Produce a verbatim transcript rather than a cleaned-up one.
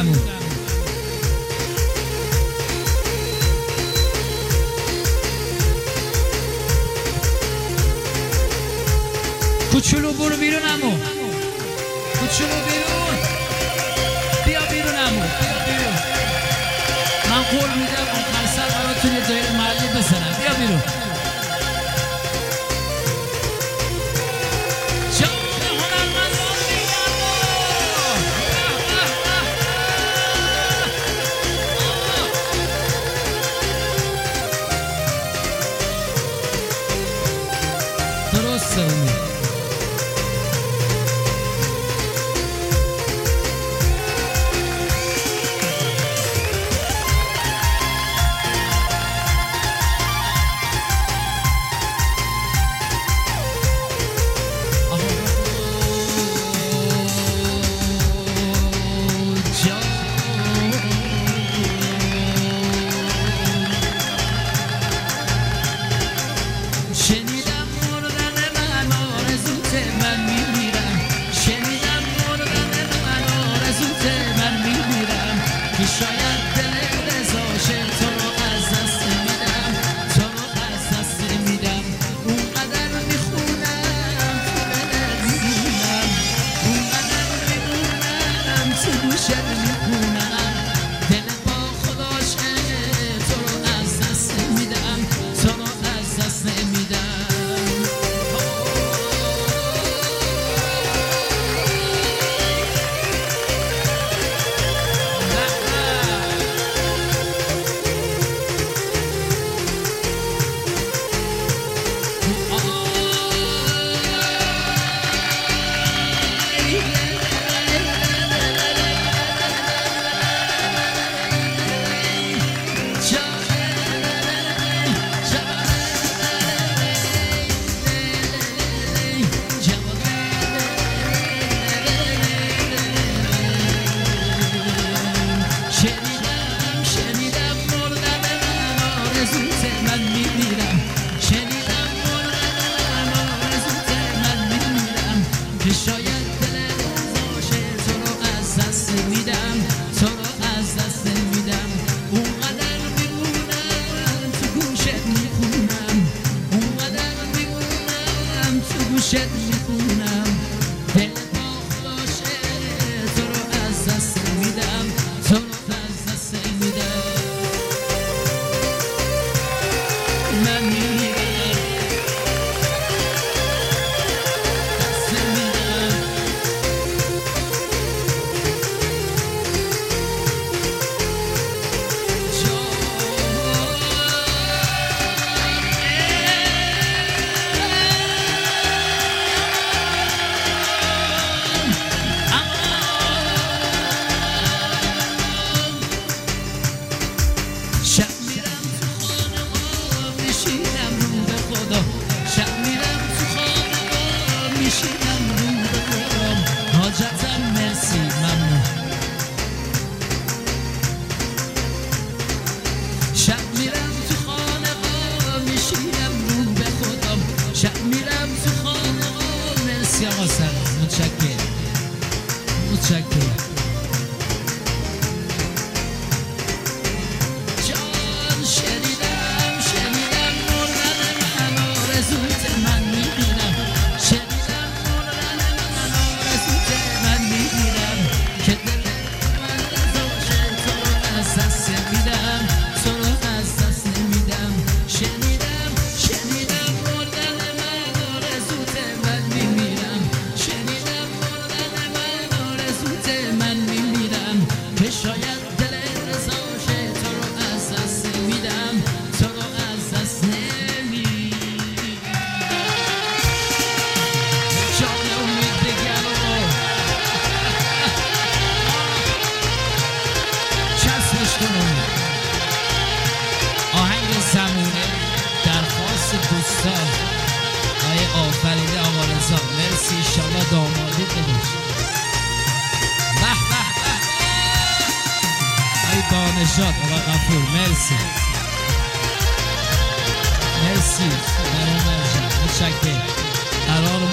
عمو. کوچولو برو بیرون عمو. کوچولو بیرون. بیا بیرون عمو. بیا بیرون. من قول میدم آخر سر براتون یه جای محلی بزنم. بیا بیرون. درسته اونی. شاید دل رضاشه تو رو از دست میدم، تو رو از دست میدم. اونقدر میخونم تو دلت میمونم، اونقدر میمونم تو گوشت میخونم. دلت با خداشه تو رو از دست میدم، تو رو از دست میدم. شاید دل رضاشه تو رو از دست میدم، تو رو از دست میدم. اونقدر میمونم تو گوشت میخونم، اونقدر میمونم تو گوشت میخونم. دلت با خداشه تو رو از دست میدم، تو رو از دست میدم. من میمیرم متشکرم متشکرم. جان شنیدم شنیدم مردن من آرزوت من میبینم، شنیدم مردن من آرزوت من میبینم. که دل من رضاشه تو رو از دست میدم، تو رو از دست میدم. شنیدم شنیدم مردن من آرزوت من میبینم، شنیدم مردن من آرزوت من میمیرم. که شاید دل رضاشه تو رو از دست میدم، تو رو از دست نمیدم. جان امید بگم چسبش کنم. آهنگ زمونه درخواست دوستان آیه آفرینده آقا رضا. مرسی انشالله دامادی بدش. به به به ای دانشات آقا غفور. مرسی مرسی. مرسی متشکرم. قرار